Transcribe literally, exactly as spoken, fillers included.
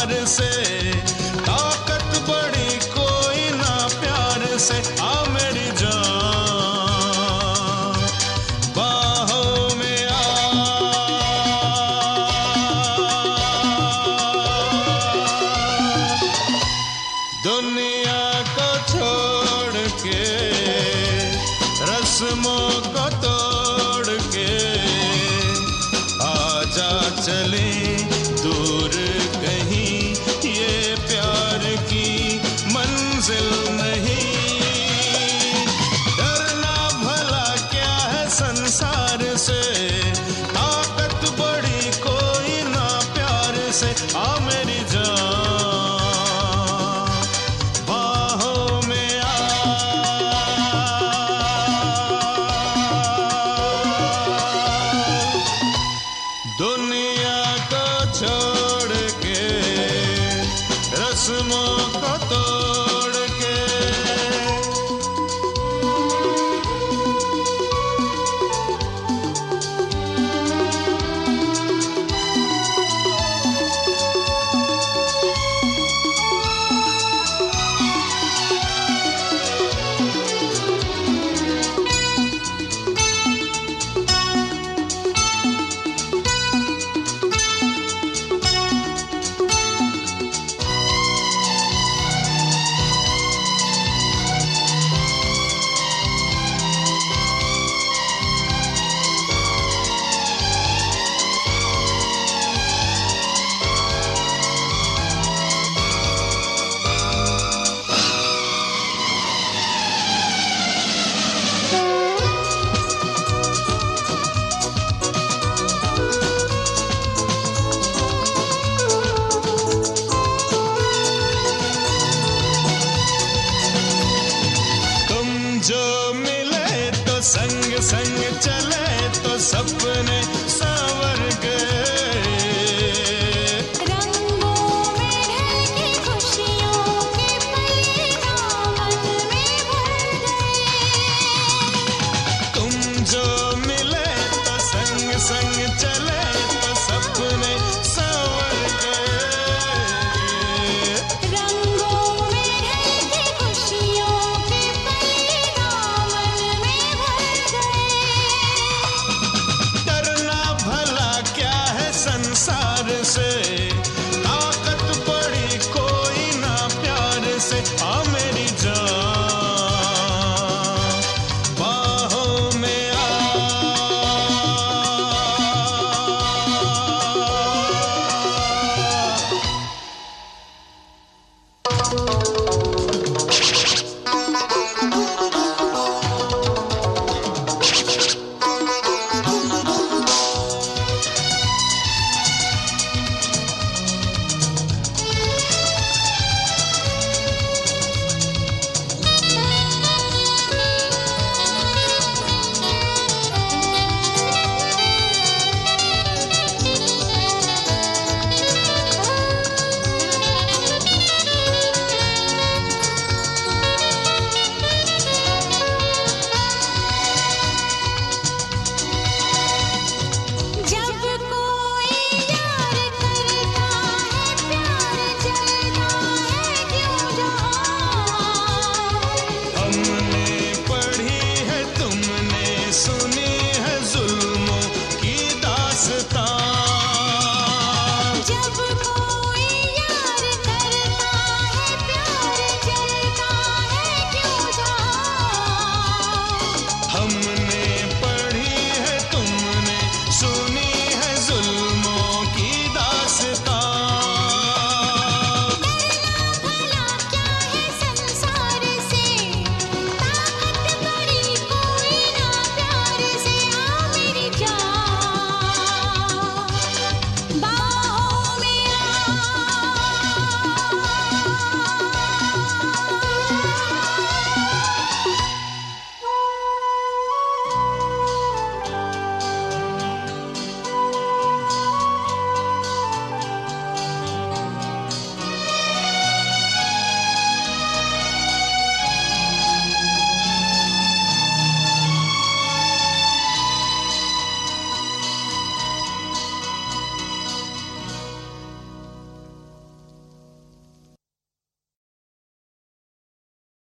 संसार से, ताकत बड़ी कोई ना प्यार से। आ मेरी जान बाहों में आ, दुनिया को छोड़ के, रस्मों को तोड़ के, आजा चले दूर कहीं, ये प्यार की मंजिल नहीं। डरना भला क्या है संसार से, ताकत बड़ी कोई ना प्यार से। आ मेरी जान बाहों में आ, दुनिया को छोड़ के, रस्मों को तोड़ के। जो मिले तो संग संग चले, तो सपने